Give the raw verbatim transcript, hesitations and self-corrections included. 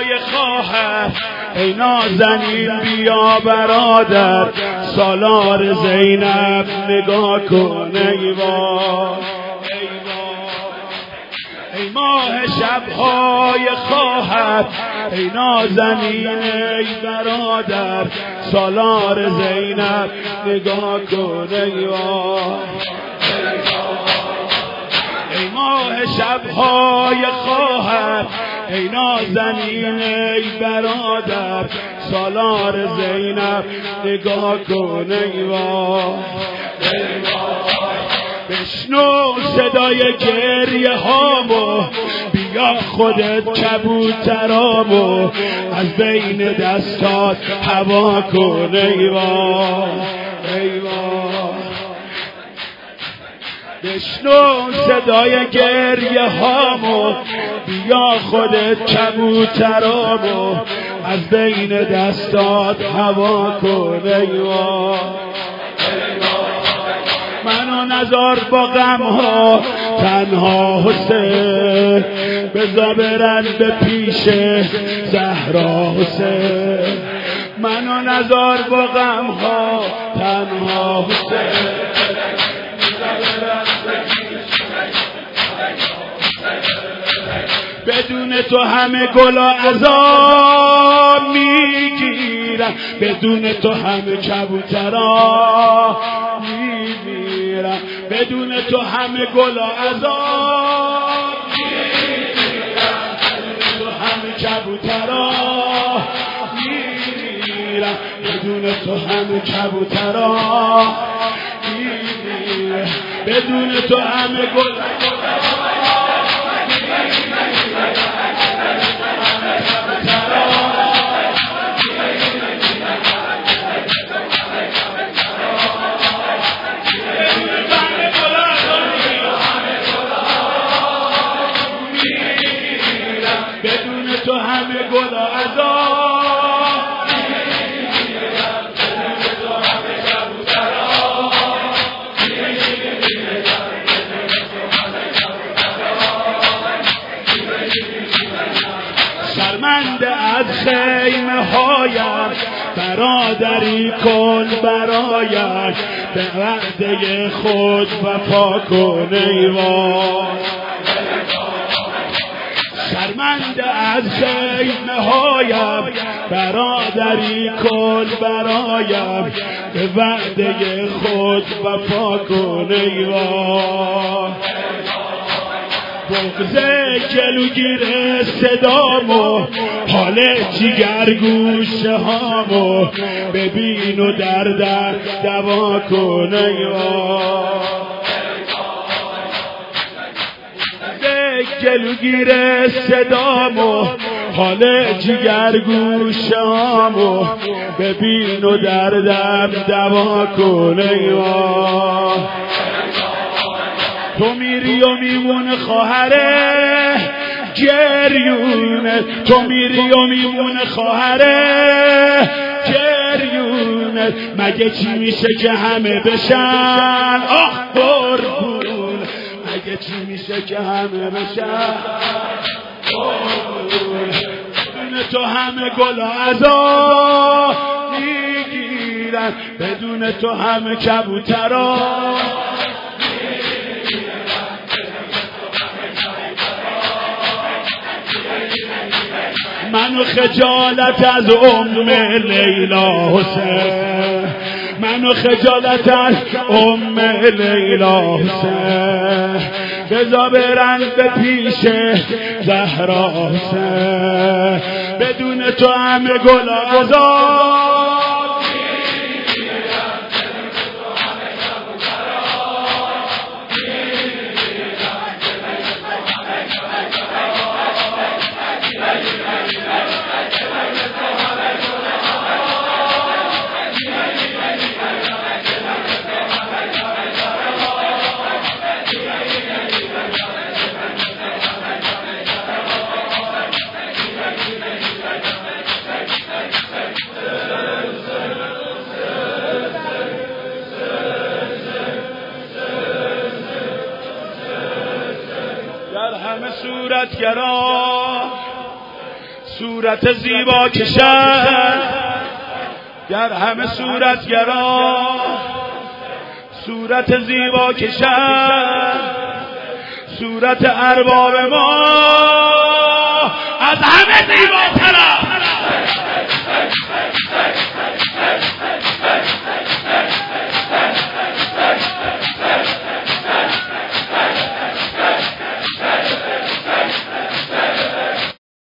شبهای خواهر ای نازنین بیا برادر سالار زینب نگاه کن ای وای ای ماه شبهای خواهر ای نازنین ای برادر سالار زینب نگاه کن ای وای ای ماه شبهای خواهر ای نازنین ای برادر سالار زینب نگاه کن ای وای بشنو صدای گریه هامو بیا خودت کبوترامو از بین دستات هوا کن ای وای ای وای بشنو صدای گریه هامو بیا خودت کبوترامو از بین دستات هوا کن ای وای منو نذار با غم ها تنها حسین بذار برن به پیش زهرا حسین منو نذار با غم ها تنها حسین بدون تو همه گلا عذاب میگیرن بدون تو همه کبوترا میمیرن بدون تو همه گلا عذاب میگیرن بدون تو همه کبوترا میمیرن بدون تو همه کبوترا میمیرن بدون تو همه گلا تو همه گل عذاب شرمنده از خیمه هایم برادری کن برایم به وعده خود وفا کن ای وای شرمنده از خیمه هایم برادری کن برایم به وعده خود وفا کن ای وای بغض جلوگیر صدامو حال جگر گوشه هامو ببین و در در دوا کن ای وای جلوگیر صدامو حال جگر گوشامو ببین و دردم دوا کن ای وای تو میری و میمونه خواهره گریونه تو میری و میمونه خواهره گریونه مگه چی میشه که همه بشن آخ قربون مگه چی میشه که همه بشن بدون تو همه گل عذاب میگیرن بدون تو همه کبوترا منو خجالت از ام لیلا حسین منو خجالت از ام لیلا حسین بذار برن به پیش زهرا حسین بدون تو همه گل عذاب صورتگرا صورت زیبا کشد گر همه صورتگرا، صورت زیبا کشد صورت ارباب ما از همه زیبا.